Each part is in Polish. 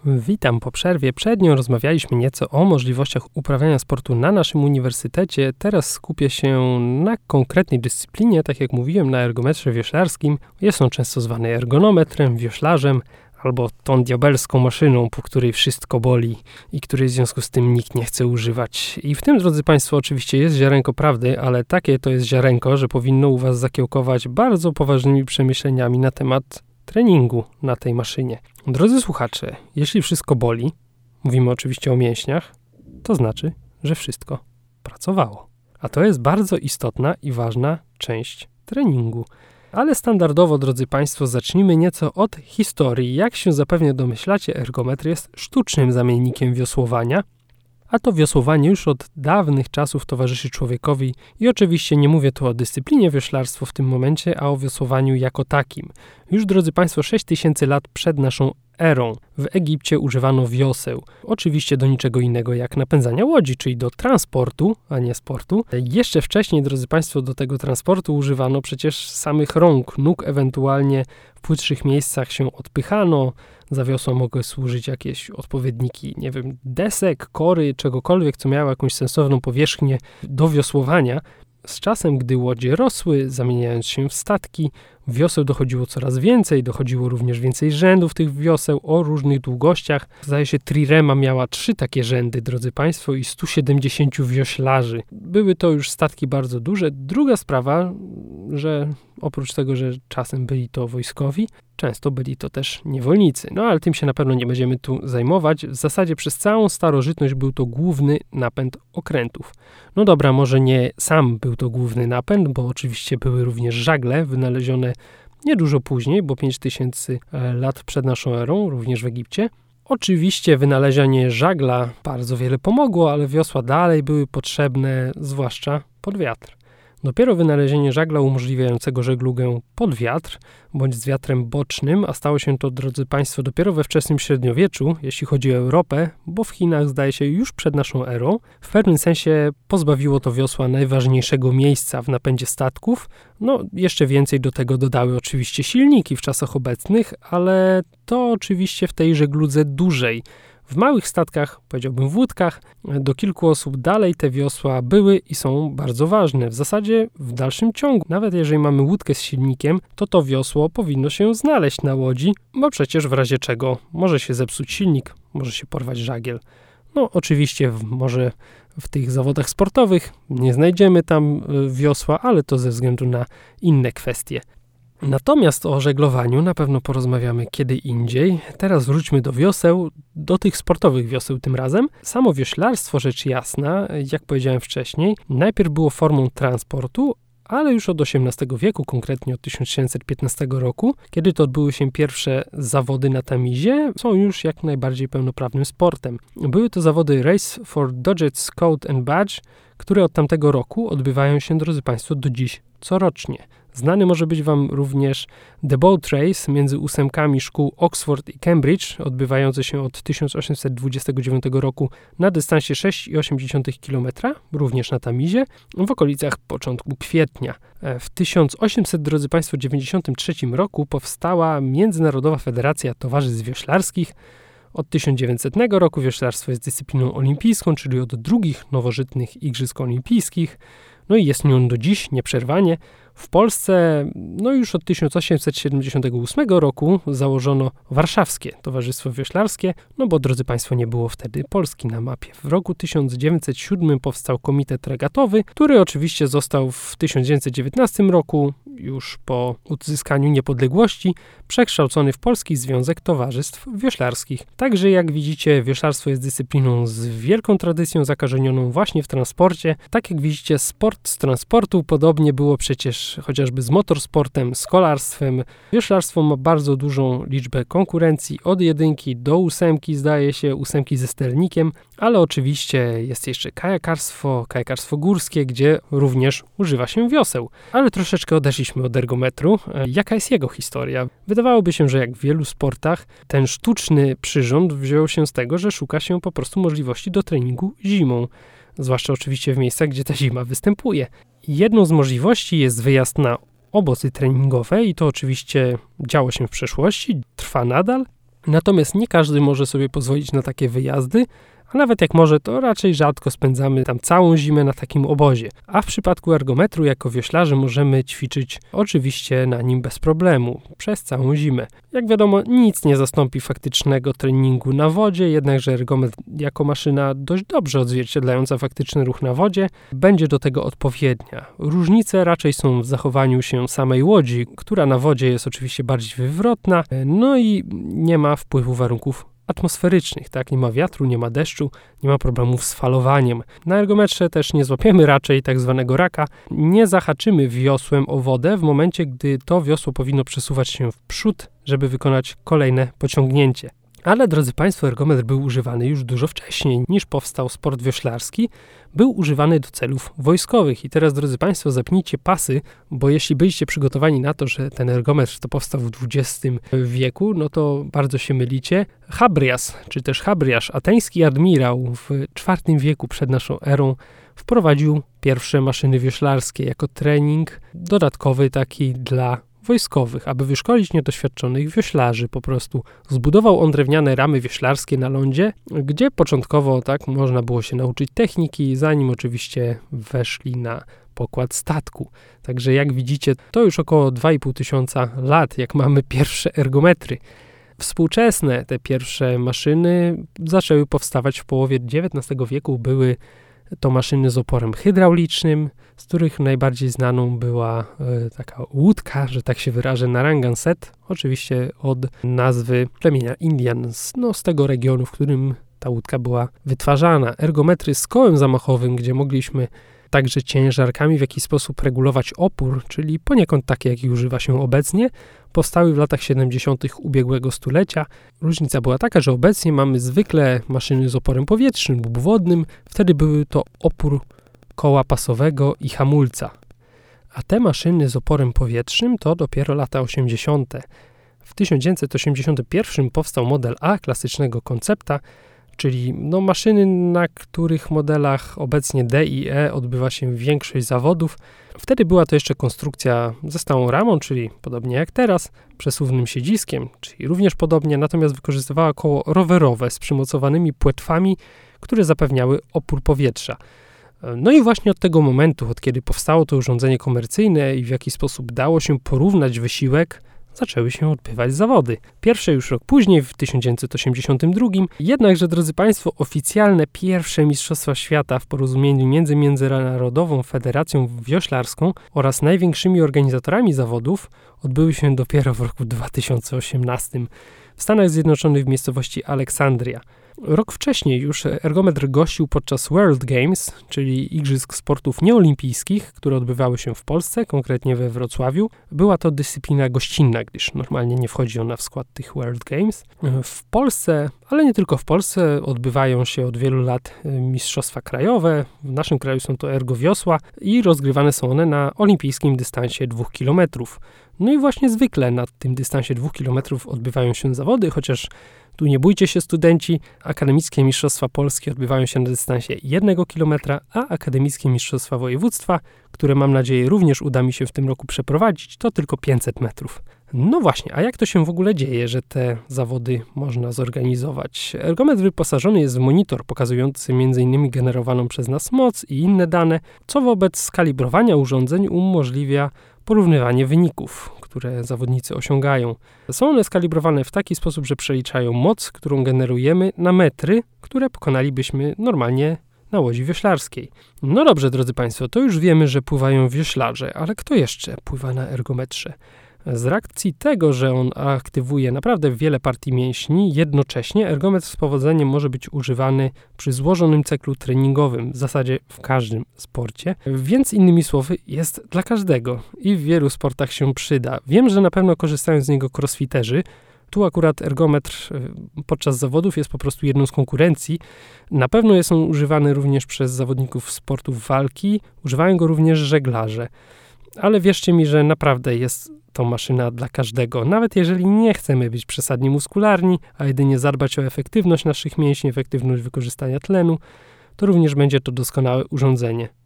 Witam po przerwie. Przed nią rozmawialiśmy nieco o możliwościach uprawiania sportu na naszym uniwersytecie. Teraz skupię się na konkretnej dyscyplinie, tak jak mówiłem, na ergometrze wioślarskim. Jest on często zwany ergonometrem, wioślarzem albo tą diabelską maszyną, po której wszystko boli i której w związku z tym nikt nie chce używać. I w tym, drodzy Państwo, oczywiście jest ziarenko prawdy, ale takie to jest ziarenko, że powinno u Was zakiełkować bardzo poważnymi przemyśleniami na temat treningu na tej maszynie. Drodzy słuchacze, jeśli wszystko boli, mówimy oczywiście o mięśniach, to znaczy, że wszystko pracowało. A to jest bardzo istotna i ważna część treningu. Ale standardowo, drodzy Państwo, zacznijmy nieco od historii. Jak się zapewne domyślacie, ergometr jest sztucznym zamiennikiem wiosłowania, a to wiosłowanie już od dawnych czasów towarzyszy człowiekowi i oczywiście nie mówię tu o dyscyplinie wioślarstwo w tym momencie, a o wiosłowaniu jako takim. Już, drodzy Państwo, 6000 lat przed naszą erą w Egipcie używano wioseł. Oczywiście do niczego innego jak napędzania łodzi, czyli do transportu, a nie sportu. Jeszcze wcześniej, drodzy Państwo, do tego transportu używano przecież samych rąk, nóg, ewentualnie w płytszych miejscach się odpychano. Za wiosła mogły służyć jakieś odpowiedniki, nie wiem, desek, kory, czegokolwiek, co miało jakąś sensowną powierzchnię do wiosłowania. Z czasem, gdy łodzie rosły, zamieniając się w statki, wioseł dochodziło coraz więcej, dochodziło również więcej rzędów tych wioseł o różnych długościach. Zdaje się, trirema miała 3 takie rzędy, drodzy Państwo, i 170 wioślarzy. Były to już statki bardzo duże. Druga sprawa, że oprócz tego, że czasem byli to wojskowi, często byli to też niewolnicy. No ale tym się na pewno nie będziemy tu zajmować. W zasadzie przez całą starożytność był to główny napęd okrętów. No dobra, może nie sam był to główny napęd, bo oczywiście były również żagle wynalezione niedużo później, bo 5000 lat przed naszą erą, również w Egipcie. Oczywiście wynalezienie żagla bardzo wiele pomogło, ale wiosła dalej były potrzebne, zwłaszcza pod wiatr. Dopiero wynalezienie żagla umożliwiającego żeglugę pod wiatr, bądź z wiatrem bocznym, a stało się to, drodzy Państwo, dopiero we wczesnym średniowieczu, jeśli chodzi o Europę, bo w Chinach, zdaje się, już przed naszą erą, w pewnym sensie pozbawiło to wiosła najważniejszego miejsca w napędzie statków. No, jeszcze więcej do tego dodały oczywiście silniki w czasach obecnych, ale to oczywiście w tej żegludze dużej. W małych statkach, powiedziałbym w łódkach, do kilku osób dalej te wiosła były i są bardzo ważne. W zasadzie w dalszym ciągu, nawet jeżeli mamy łódkę z silnikiem, to wiosło powinno się znaleźć na łodzi, bo przecież w razie czego może się zepsuć silnik, może się porwać żagiel. No oczywiście może w tych zawodach sportowych nie znajdziemy tam wiosła, ale to ze względu na inne kwestie. Natomiast o żeglowaniu na pewno porozmawiamy kiedy indziej. Teraz wróćmy do wioseł, do tych sportowych wioseł tym razem. Samo wioślarstwo, rzecz jasna, jak powiedziałem wcześniej, najpierw było formą transportu, ale już od XVIII wieku, konkretnie od 1715 roku, kiedy to odbyły się pierwsze zawody na tamizie, są już jak najbardziej pełnoprawnym sportem. Były to zawody Race for Dodge's Coat and Badge, które od tamtego roku odbywają się, drodzy Państwo, do dziś corocznie. Znany może być Wam również The Boat Race między 8 szkół Oxford i Cambridge, odbywający się od 1829 roku na dystansie 6,8 km, również na tamizie, w okolicach początku kwietnia. W 1893 roku powstała Międzynarodowa Federacja Towarzystw Wioślarskich. Od 1900 roku wioślarstwo jest dyscypliną olimpijską, czyli od drugich nowożytnych Igrzysk Olimpijskich. No i jest nią do dziś nieprzerwanie. W Polsce już od 1878 roku założono Warszawskie Towarzystwo Wioślarskie, bo, drodzy Państwo, nie było wtedy Polski na mapie. W roku 1907 powstał Komitet Regatowy, który oczywiście został w 1919 roku, już po uzyskaniu niepodległości, przekształcony w Polski Związek Towarzystw Wioślarskich. Także, jak widzicie, wioślarstwo jest dyscypliną z wielką tradycją zakorzenioną właśnie w transporcie. Tak jak widzicie, sport z transportu podobnie było przecież chociażby z motorsportem, z kolarstwem. Wioślarstwo ma bardzo dużą liczbę konkurencji, od 1 do 8, zdaje się, 8 ze sternikiem, ale oczywiście jest jeszcze kajakarstwo górskie, gdzie również używa się wioseł. Ale troszeczkę odeszliśmy od ergometru. Jaka jest jego historia? Wydawałoby się, że jak w wielu sportach, ten sztuczny przyrząd wziął się z tego, że szuka się po prostu możliwości do treningu zimą. Zwłaszcza oczywiście w miejscach, gdzie ta zima występuje. Jedną z możliwości jest wyjazd na obozy treningowe i to oczywiście działo się w przeszłości, trwa nadal. Natomiast nie każdy może sobie pozwolić na takie wyjazdy, a nawet jak może, to raczej rzadko spędzamy tam całą zimę na takim obozie. A w przypadku ergometru jako wioślarze możemy ćwiczyć oczywiście na nim bez problemu, przez całą zimę. Jak wiadomo, nic nie zastąpi faktycznego treningu na wodzie, jednakże ergometr jako maszyna dość dobrze odzwierciedlająca faktyczny ruch na wodzie będzie do tego odpowiednia. Różnice raczej są w zachowaniu się samej łodzi, która na wodzie jest oczywiście bardziej wywrotna, no i nie ma wpływu warunków atmosferycznych, tak? Nie ma wiatru, nie ma deszczu, nie ma problemów z falowaniem. Na ergometrze też nie złapiemy raczej tak zwanego raka, nie zahaczymy wiosłem o wodę w momencie, gdy to wiosło powinno przesuwać się w przód, żeby wykonać kolejne pociągnięcie. Ale, drodzy Państwo, ergometr był używany już dużo wcześniej niż powstał sport wioślarski. Był używany do celów wojskowych. I teraz, drodzy Państwo, zapnijcie pasy, bo jeśli byliście przygotowani na to, że ten ergometr to powstał w XX wieku, no to bardzo się mylicie. Chabrias, czy też Chabriasz, ateński admirał w IV wieku przed naszą erą, wprowadził pierwsze maszyny wioślarskie jako trening dodatkowy taki dla wojskowych, aby wyszkolić niedoświadczonych wioślarzy po prostu. Zbudował on drewniane ramy wioślarskie na lądzie, gdzie początkowo tak można było się nauczyć techniki, zanim oczywiście weszli na pokład statku. Także jak widzicie, to już około 2,5 tysiąca lat, jak mamy pierwsze ergometry. Współczesne te pierwsze maszyny zaczęły powstawać w połowie XIX wieku. Były to maszyny z oporem hydraulicznym, z których najbardziej znaną była taka łódka, że tak się wyrażę, Narragansett, oczywiście od nazwy plemienia Indian, z tego regionu, w którym ta łódka była wytwarzana. Ergometry z kołem zamachowym, gdzie mogliśmy także ciężarkami w jakiś sposób regulować opór, czyli poniekąd takie, jaki używa się obecnie, powstały w latach 70. ubiegłego stulecia. Różnica była taka, że obecnie mamy zwykle maszyny z oporem powietrznym lub wodnym, wtedy były to opór koła pasowego i hamulca. A te maszyny z oporem powietrznym to dopiero lata 80. W 1981 powstał model A klasycznego koncepta, czyli maszyny, na których modelach obecnie D i E odbywa się większość zawodów. Wtedy była to jeszcze konstrukcja ze stałą ramą, czyli podobnie jak teraz, przesuwnym siedziskiem, czyli również podobnie, natomiast wykorzystywała koło rowerowe z przymocowanymi płetwami, które zapewniały opór powietrza. No i właśnie od tego momentu, od kiedy powstało to urządzenie komercyjne i w jaki sposób dało się porównać wysiłek, zaczęły się odbywać zawody. Pierwsze już rok później, w 1982, jednakże, drodzy Państwo, oficjalne pierwsze Mistrzostwa Świata w porozumieniu między Międzynarodową Federacją Wioślarską oraz największymi organizatorami zawodów odbyły się dopiero w roku 2018 w Stanach Zjednoczonych w miejscowości Aleksandria. Rok wcześniej już ergometr gościł podczas World Games, czyli Igrzysk Sportów Nieolimpijskich, które odbywały się w Polsce, konkretnie we Wrocławiu. Była to dyscyplina gościnna, gdyż normalnie nie wchodzi ona w skład tych World Games. W Polsce, ale nie tylko w Polsce, odbywają się od wielu lat mistrzostwa krajowe. W naszym kraju są to ergowiosła i rozgrywane są one na olimpijskim dystansie 2 km. No i właśnie zwykle na tym dystansie 2 km odbywają się zawody, chociaż tu nie bójcie się, studenci, akademickie mistrzostwa polskie odbywają się na dystansie 1 km, a akademickie mistrzostwa województwa, które mam nadzieję również uda mi się w tym roku przeprowadzić, to tylko 500 metrów. No właśnie, a jak to się w ogóle dzieje, że te zawody można zorganizować? Ergometr wyposażony jest w monitor pokazujący m.in. generowaną przez nas moc i inne dane, co wobec skalibrowania urządzeń umożliwia porównywanie wyników, które zawodnicy osiągają. Są one skalibrowane w taki sposób, że przeliczają moc, którą generujemy, na metry, które pokonalibyśmy normalnie na łodzi wioślarskiej. No dobrze, drodzy Państwo, to już wiemy, że pływają wioślarze, ale kto jeszcze pływa na ergometrze? Z racji tego, że on aktywuje naprawdę wiele partii mięśni, jednocześnie ergometr z powodzeniem może być używany przy złożonym cyklu treningowym, w zasadzie w każdym sporcie, więc innymi słowy jest dla każdego i w wielu sportach się przyda. Wiem, że na pewno korzystają z niego crossfiterzy. Tu akurat ergometr podczas zawodów jest po prostu jedną z konkurencji. Na pewno jest on używany również przez zawodników sportów walki, używają go również żeglarze. Ale wierzcie mi, że naprawdę jest to maszyna dla każdego. Nawet jeżeli nie chcemy być przesadnie muskularni, a jedynie zadbać o efektywność naszych mięśni, efektywność wykorzystania tlenu, to również będzie to doskonałe urządzenie.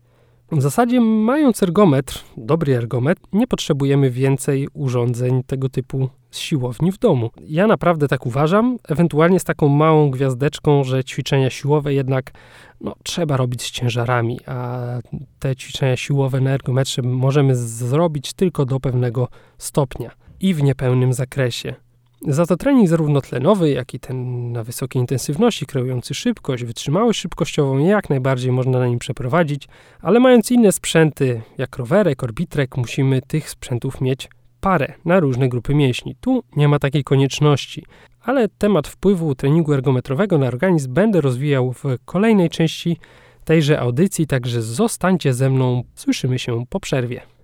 W zasadzie mając ergometr, dobry ergometr, nie potrzebujemy więcej urządzeń tego typu z siłowni w domu. Ja naprawdę tak uważam, ewentualnie z taką małą gwiazdeczką, że ćwiczenia siłowe jednak trzeba robić z ciężarami, a te ćwiczenia siłowe na ergometrze możemy zrobić tylko do pewnego stopnia i w niepełnym zakresie. Za to trening zarówno tlenowy, jak i ten na wysokiej intensywności, kreujący szybkość, wytrzymałość szybkościową, jak najbardziej można na nim przeprowadzić, ale mając inne sprzęty, jak rowerek, orbitrek, musimy tych sprzętów mieć parę na różne grupy mięśni. Tu nie ma takiej konieczności, ale temat wpływu treningu ergometrowego na organizm będę rozwijał w kolejnej części tejże audycji, także zostańcie ze mną, słyszymy się po przerwie.